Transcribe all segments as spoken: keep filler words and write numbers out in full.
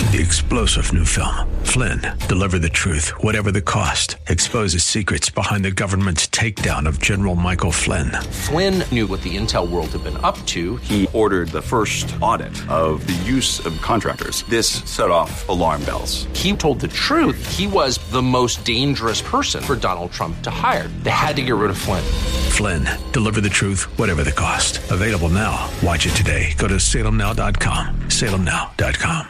The explosive new film, Flynn, deliver the truth, whatever the cost, exposes secrets behind the government's takedown of General Michael Flynn. Flynn knew what the intel world had been up to. He ordered the first audit of the use of contractors. This set off alarm bells. He told the truth. He was the most dangerous person for Donald Trump to hire. They had to get rid of Flynn. Flynn, deliver the truth, whatever the cost. Available now. Watch it today. Go to salem now dot com. salem now dot com.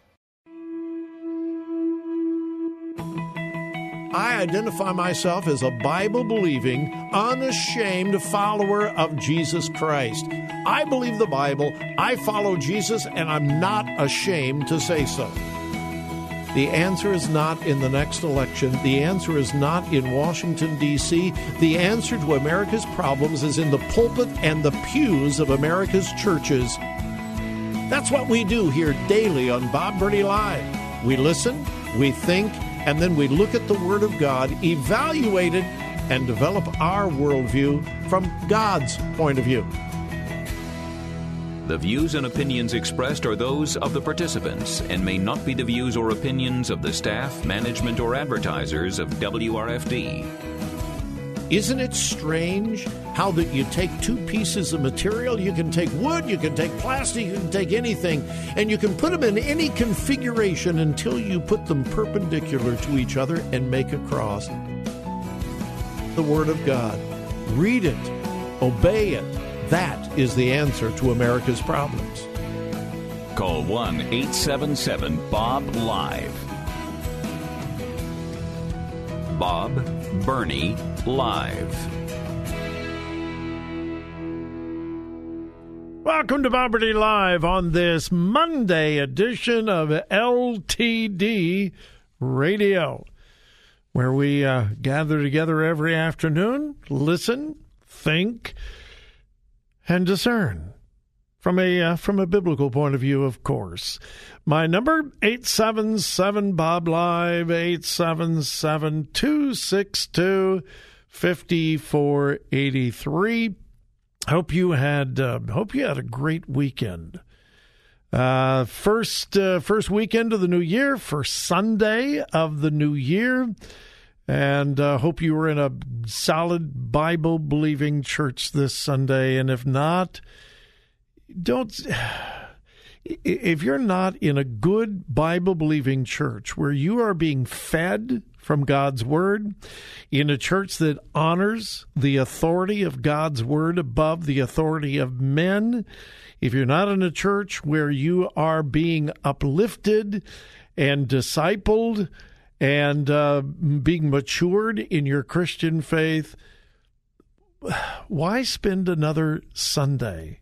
I identify myself as a Bible-believing, unashamed follower of Jesus Christ. I believe the Bible, I follow Jesus, and I'm not ashamed to say so. The answer is not in the next election. The answer is not in Washington, D C The answer to America's problems is in the pulpit and the pews of America's churches. That's what we do here daily on Bob Burney Live. We listen, we think, and then we look at the Word of God, evaluate it, and develop our worldview from God's point of view. The views and opinions expressed are those of the participants and may not be the views or opinions of the staff, management, or advertisers of W R F D. Isn't it strange how that you take two pieces of material, you can take wood, you can take plastic, you can take anything, and you can put them in any configuration until you put them perpendicular to each other and make a cross. The Word of God. Read it. Obey it. That is the answer to America's problems. Call one eight seven seven B O B LIVE. Bob Burney Live. Welcome to Bob Burney Live on this Monday edition of L T D Radio, where we uh, gather together every afternoon, listen, think, and discern from a uh, from a biblical point of view, of course. My number, eight seven seven Bob Live, eight seven seven, two six two, five four eight three. Hope you had uh, hope you had a great weekend. Uh, first uh, first weekend of the new year, first Sunday of the new year, and uh, hope you were in a solid Bible believing church this Sunday. And if not, don't. If you're not in a good Bible believing church where you are being fed from God's Word, in a church that honors the authority of God's Word above the authority of men, if you're not in a church where you are being uplifted and discipled and uh, being matured in your Christian faith, why spend another Sunday?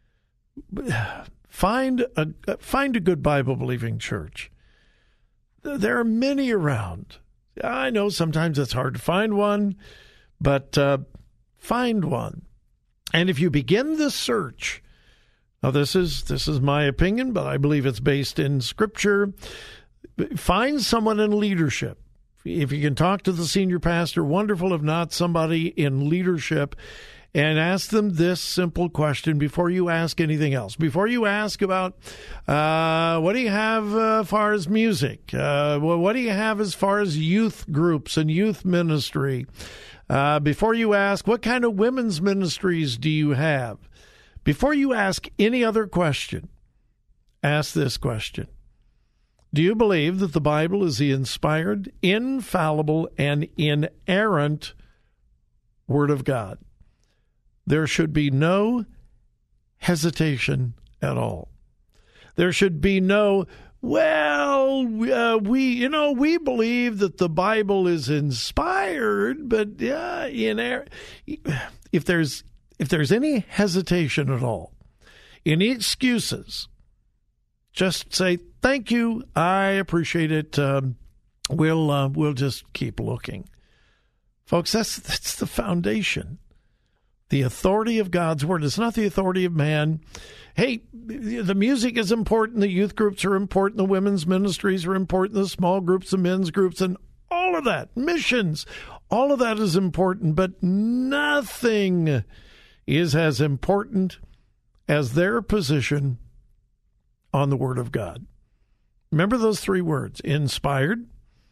Find a find a good Bible-believing church. There are many around. I know sometimes it's hard to find one, but uh, find one. And if you begin this search, now this is this is my opinion, but I believe it's based in Scripture. Find someone in leadership. If you can talk to the senior pastor, wonderful. If not, somebody in leadership. And ask them this simple question before you ask anything else. Before you ask about uh, what do you have uh, as far as music? Uh, what do you have as far as youth groups and youth ministry? Uh, before you ask what kind of women's ministries do you have? Before you ask any other question, ask this question. Do you believe that the Bible is the inspired, infallible, and inerrant Word of God? There should be no hesitation at all. There should be no, well, uh, we, you know, we believe that the Bible is inspired, but uh, in if there's if there's any hesitation at all, any excuses, just say thank you. I appreciate it. Um, we'll uh, we'll just keep looking, folks. That's that's the foundation. The authority of God's Word. It's not the authority of man. Hey, the music is important. The youth groups are important. The women's ministries are important. The small groups, the men's groups, and all of that. Missions. All of that is important, but nothing is as important as their position on the Word of God. Remember those three words, inspired.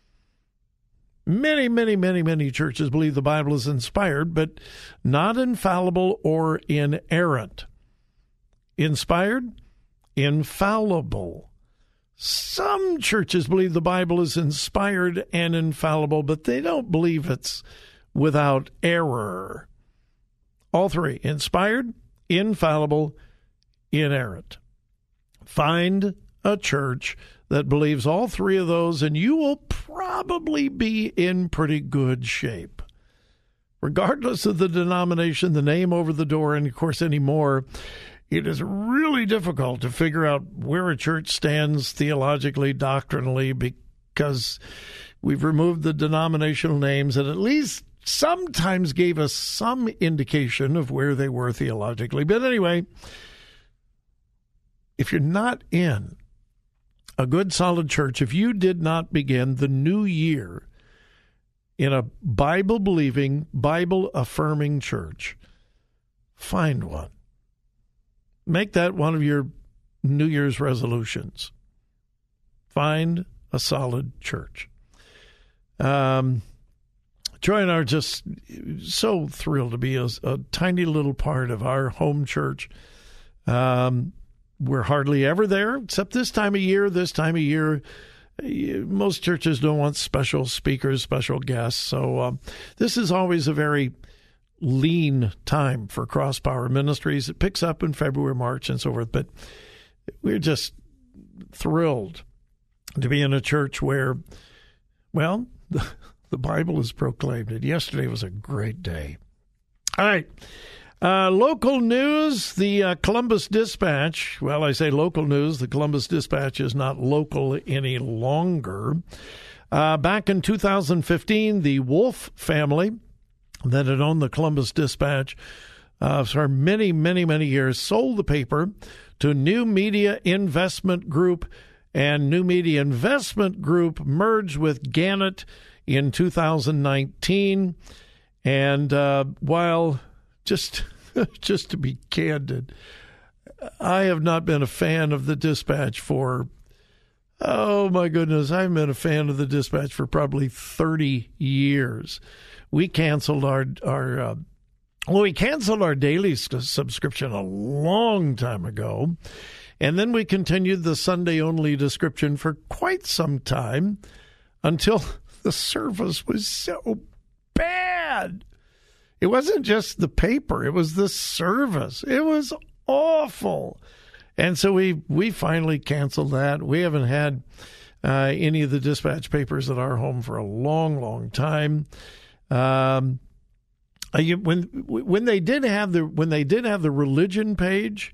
Many, many, many, many churches believe the Bible is inspired, but not infallible or inerrant. Inspired, infallible. Some churches believe the Bible is inspired and infallible, but they don't believe it's without error. All three, inspired, infallible, inerrant. Find a church that believes all three of those, and you will probably be in pretty good shape. Regardless of the denomination, the name over the door, and of course anymore, it is really difficult to figure out where a church stands theologically, doctrinally, because we've removed the denominational names and at least sometimes gave us some indication of where they were theologically. But anyway, if you're not in a good, solid church, if you did not begin the new year in a Bible-believing, Bible-affirming church, find one. Make that one of your New Year's resolutions. Find a solid church. Um, Troy and I are just so thrilled to be a, a tiny little part of our home church. Um, we're hardly ever there, except this time of year. This time of year, most churches don't want special speakers, special guests. So um, this is always a very lean time for Cross Power Ministries. It picks up in February, March, and so forth. But we're just thrilled to be in a church where, well, the, the Bible is proclaimed. And yesterday was a great day. All right. Uh, local news, the uh, Columbus Dispatch. Well, I say local news. The Columbus Dispatch is not local any longer. Uh, back in two thousand fifteen, the Wolf family that had owned the Columbus Dispatch uh, for many, many, many years sold the paper to New Media Investment Group, and New Media Investment Group merged with Gannett in two thousand nineteen. And uh, while just just to be candid, I have not been a fan of the Dispatch for, oh my goodness, I've been a fan of the Dispatch for probably thirty years. We canceled our, our uh, well, we canceled our daily subscription a long time ago. And then we continued the Sunday-only subscription for quite some time until the service was so bad. It wasn't just the paper. It was the service. It was awful. And so we, we finally canceled that. We haven't had uh, any of the Dispatch papers at our home for a long, long time. Um, when when they did have the when they did have the religion page,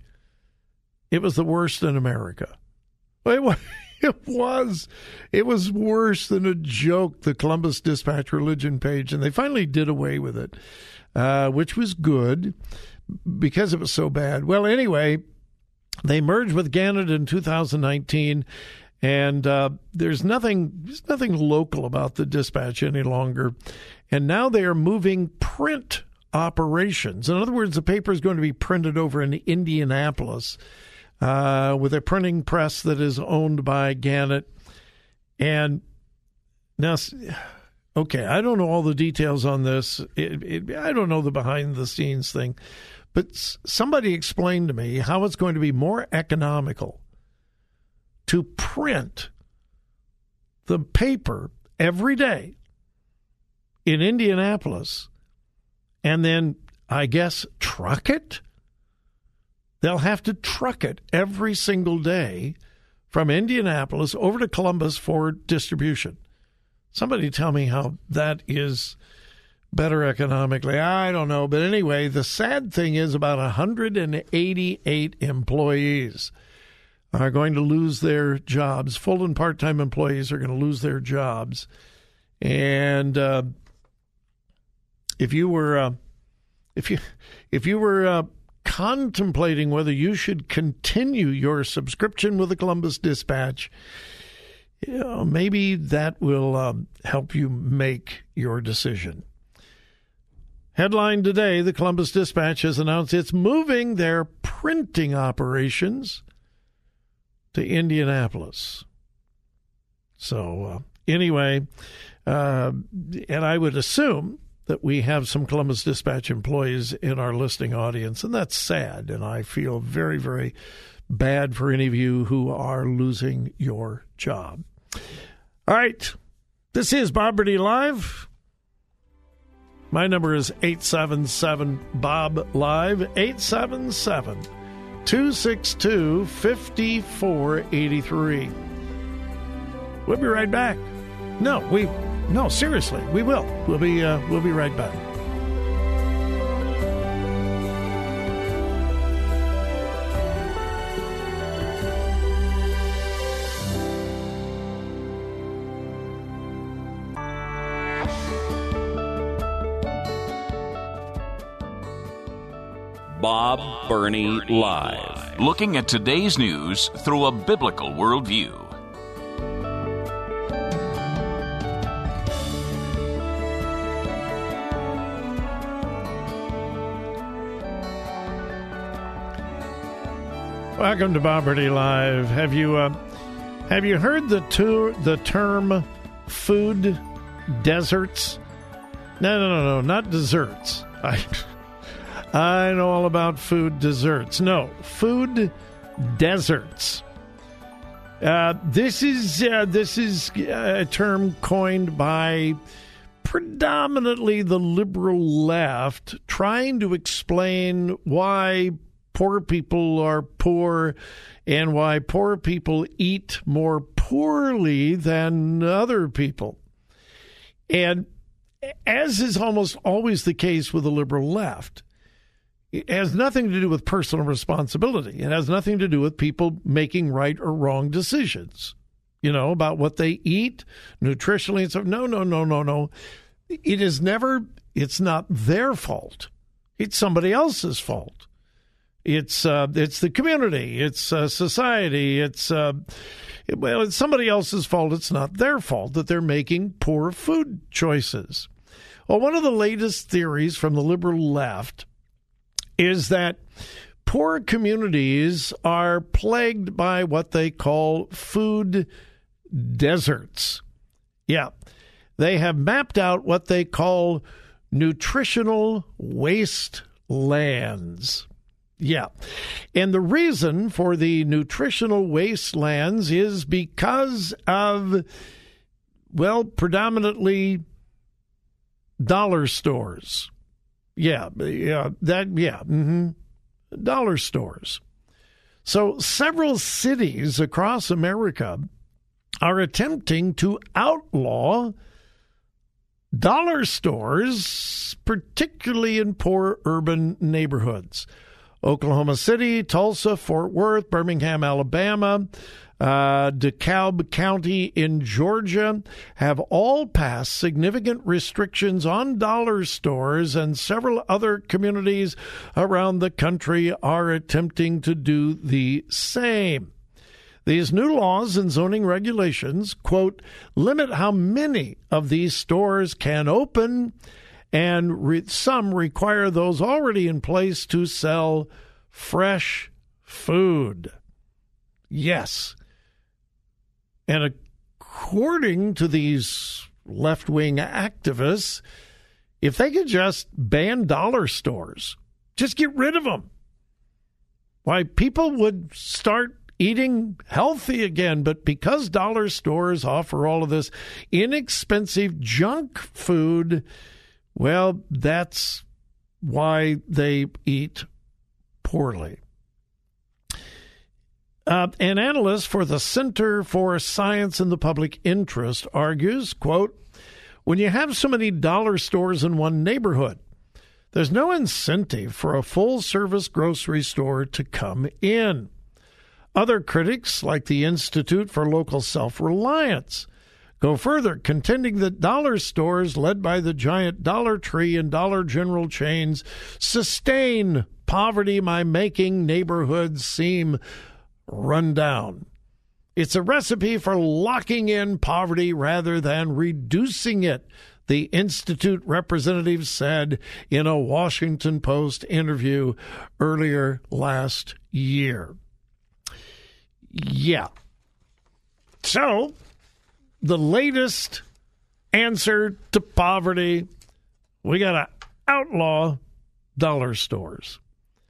it was the worst in America. It was, it was it was worse than a joke. The Columbus Dispatch religion page, and they finally did away with it, uh, which was good because it was so bad. Well, anyway, they merged with Gannett in two thousand nineteen. And uh, there's nothing there's nothing local about the Dispatch any longer. And now they are moving print operations. In other words, the paper is going to be printed over in Indianapolis uh, with a printing press that is owned by Gannett. And now, okay, I don't know all the details on this. It, it, I don't know the behind-the-scenes thing. But somebody explained to me how it's going to be more economical to print the paper every day in Indianapolis and then, I guess, truck it? They'll have to truck it every single day from Indianapolis over to Columbus for distribution. Somebody tell me how that is better economically. I don't know. But anyway, the sad thing is about one hundred eighty-eight employees are going to lose their jobs. Full and part-time employees are going to lose their jobs. And uh, if you were, uh, if you, if you were uh, contemplating whether you should continue your subscription with the Columbus Dispatch, you know, maybe that will um, help you make your decision. Headline today: the Columbus Dispatch has announced it's moving their printing operations to Indianapolis. So uh, anyway, uh, and I would assume that we have some Columbus Dispatch employees in our listening audience, and that's sad, and I feel very, very bad for any of you who are losing your job. All right, this is Bob Burney Live. My number is eight seven seven, B O B, Live, eight seven seven, two six two, five four eight three. We'll be right back. No, we, no, seriously, we will. We'll be, uh, we'll be right back. Bob Burney Live. Looking at today's news through a biblical worldview. Welcome to Bob Burney Live. Have you uh, have you heard the tour, the term food deserts? No, no, no, no, not desserts. I I know all about food desserts. No, food deserts. Uh, this is uh, this is a term coined by predominantly the liberal left, trying to explain why poor people are poor and why poor people eat more poorly than other people. And as is almost always the case with the liberal left, it has nothing to do with personal responsibility. It has nothing to do with people making right or wrong decisions, you know, about what they eat nutritionally and stuff. No, no, no, no, no. It is never, it's not their fault. It's somebody else's fault. It's uh, it's the community. It's uh, society. It's uh, it, well, it's somebody else's fault. It's not their fault that they're making poor food choices. Well, one of the latest theories from the liberal left is that poor communities are plagued by what they call food deserts. Yeah, they have mapped out what they call nutritional wastelands. Yeah. And the reason for the nutritional wastelands is because of, well, predominantly dollar stores. Yeah. Yeah. That, yeah. Mm-hmm. Dollar stores. So several cities across America are attempting to outlaw dollar stores, particularly in poor urban neighborhoods. Oklahoma City, Tulsa, Fort Worth, Birmingham, Alabama, uh, DeKalb County in Georgia have all passed significant restrictions on dollar stores, and several other communities around the country are attempting to do the same. These new laws and zoning regulations, quote, limit how many of these stores can open, and re- some require those already in place to sell fresh food. Yes. And according to these left-wing activists, if they could just ban dollar stores, just get rid of them, why, people would start eating healthy again. But because dollar stores offer all of this inexpensive junk food, well, that's why they eat poorly. Uh, an analyst for the Center for Science in the Public Interest argues, quote, when you have so many dollar stores in one neighborhood, there's no incentive for a full-service grocery store to come in. Other critics, like the Institute for Local Self-Reliance, go further, contending that dollar stores led by the giant Dollar Tree and Dollar General chains sustain poverty by making neighborhoods seem run down. It's a recipe for locking in poverty rather than reducing it, the Institute representative said in a Washington Post interview earlier last year. Yeah. So the latest answer to poverty. We got to outlaw dollar stores.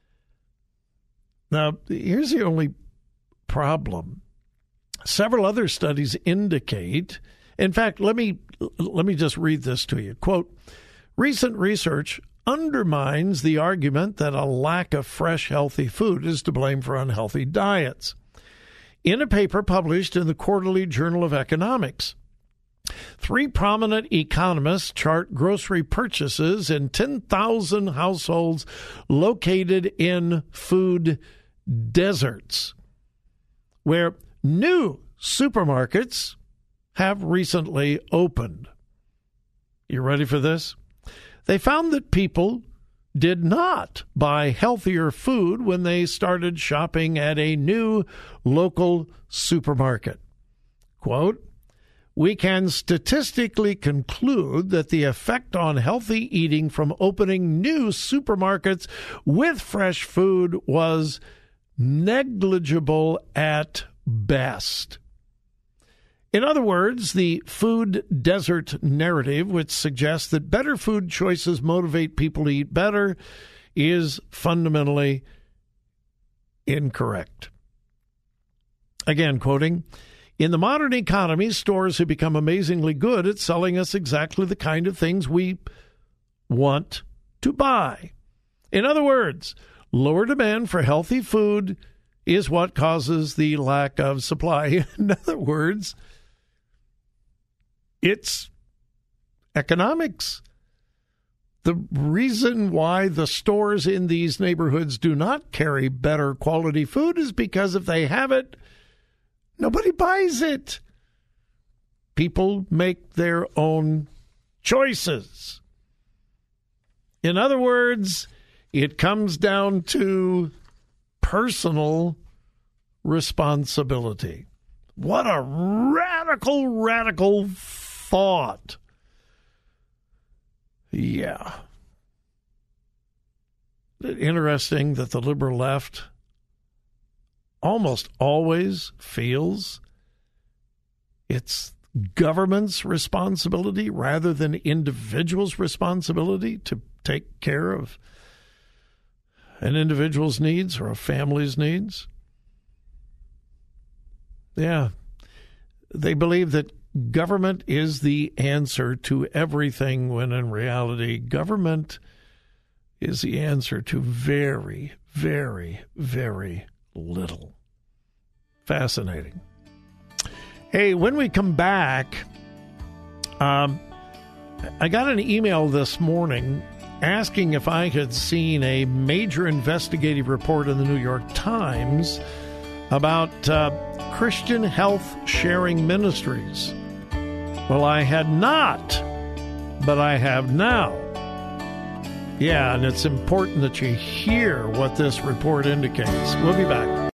Now, here's the only problem. Several other studies indicate, in fact, let me let me just read this to you. Quote, recent research undermines the argument that a lack of fresh, healthy food is to blame for unhealthy diets. In a paper published in the Quarterly Journal of Economics, three prominent economists chart grocery purchases in ten thousand households located in food deserts, where new supermarkets have recently opened. You ready for this? They found that people did not buy healthier food when they started shopping at a new local supermarket. Quote, we can statistically conclude that the effect on healthy eating from opening new supermarkets with fresh food was negligible at best. In other words, the food desert narrative, which suggests that better food choices motivate people to eat better, is fundamentally incorrect. Again, quoting, in the modern economy, stores have become amazingly good at selling us exactly the kind of things we want to buy. In other words, lower demand for healthy food is what causes the lack of supply. In other words, it's economics. The reason why the stores in these neighborhoods do not carry better quality food is because if they have it, nobody buys it. People make their own choices. In other words, it comes down to personal responsibility. What a radical, radical thought. Yeah. Interesting that the liberal left almost always feels it's government's responsibility rather than individuals' responsibility to take care of an individual's needs or a family's needs. Yeah. They believe that government is the answer to everything, when in reality, government is the answer to very, very, very little. Fascinating. Hey, when we come back, um, I got an email this morning asking if I had seen a major investigative report in the New York Times about uh, Christian Health Sharing Ministries. Well, I had not, but I have now. Yeah, and it's important that you hear what this report indicates. We'll be back.